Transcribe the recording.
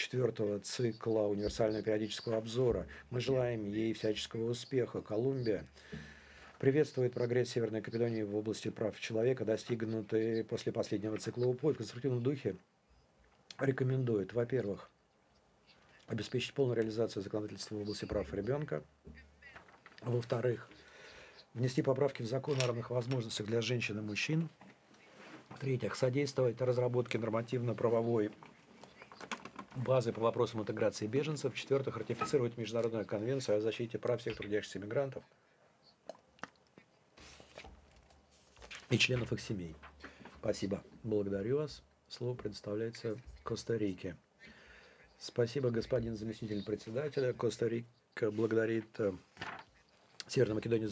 четвертого цикла универсального периодического обзора. Мы желаем ей всяческого успеха. Колумбия приветствует прогресс Северной Македонии в области прав человека, достигнутый после последнего цикла УПО. В конструктивном духе рекомендует, во-первых, обеспечить полную реализацию законодательства в области прав ребенка, во-вторых, внести поправки в закон о равных возможностях для женщин и мужчин, в-третьих, содействовать разработке нормативно-правовой базы по вопросам интеграции беженцев, в-четвертых, ратифицировать Международную конвенцию о защите прав всех трудящихся мигрантов и членов их семей. Спасибо. Благодарю вас. Слово предоставляется Коста-Рике. Спасибо, господин заместитель председателя. Коста-Рика благодарит Северную Македонию